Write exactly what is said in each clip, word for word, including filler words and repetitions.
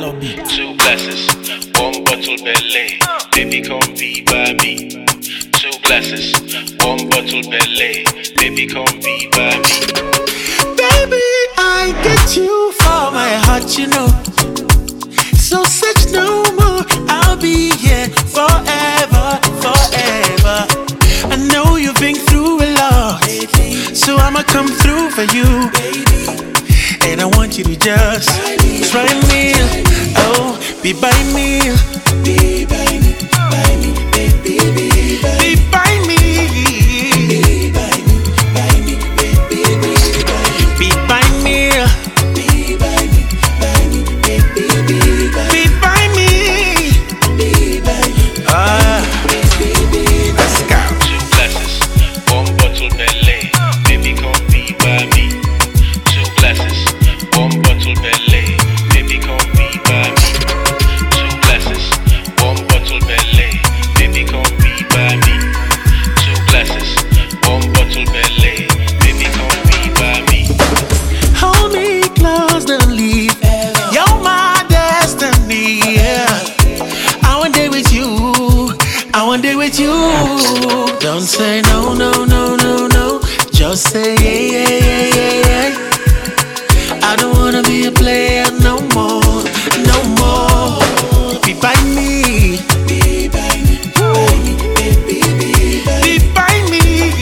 beat. Two glasses, one bottle belly. Baby, come be by me. Two glasses, one bottle belly. Baby, come be by me. Baby, I get you for my heart, you know. So search no more. I'll be here forever, forever. I know you've been through a lot, so I'ma come through for you. And I want you to just try me, oh, be by me, be by me, by me, baby, be by me, be by me, be by me, by me, baby, be by me, be by me, by me, baby, be by me, be by me, ah, let's go. Two glasses, one bottle belly. Baby, come be by me. Two glasses, one bottle belly. Baby, come be by me. Two glasses, one bottle belly. Baby, come be by me. Two glasses, one bottle belly. Baby, come be by me. Hold me close, don't leave. You're my destiny. Yeah. I want day with you. I want day with you. Don't say no, no, no, no, no. Just say yeah, yeah, yeah, yeah, yeah. I don't wanna be a player no more, no more. Be by me, be by me, by me, baby, be by me, be by me,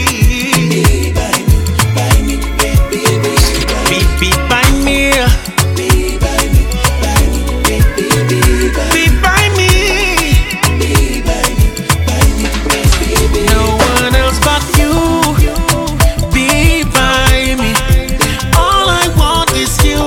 be by me, by me, baby, be be by me, be by me, by me, baby, be by me, be by me, by me, baby. No one else but you. Be by me. All I want is you.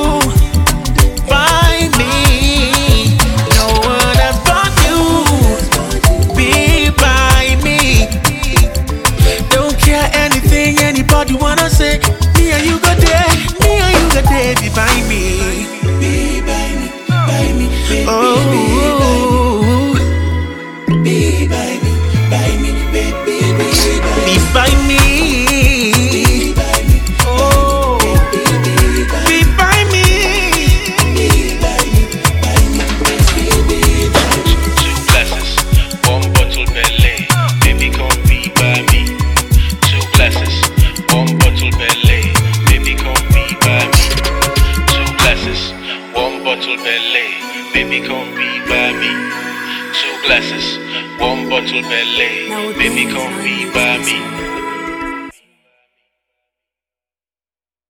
By me. No one else but you. Be by me. Don't care anything anybody wanna say. Me and you go there. Me and you go there. Be by me. Be by me. By me. Oh. Be by me. By me. Baby. Be by me. Be by me. Oh. Be by me. Be by me. By me. Baby. Two glasses, one bottle belly. Baby, come be by me. Two glasses, one bottle belly. Baby, come be by me. Two glasses, one bottle belly. Baby, come be by me. Two glasses, one bottle belly. Baby, come be by me.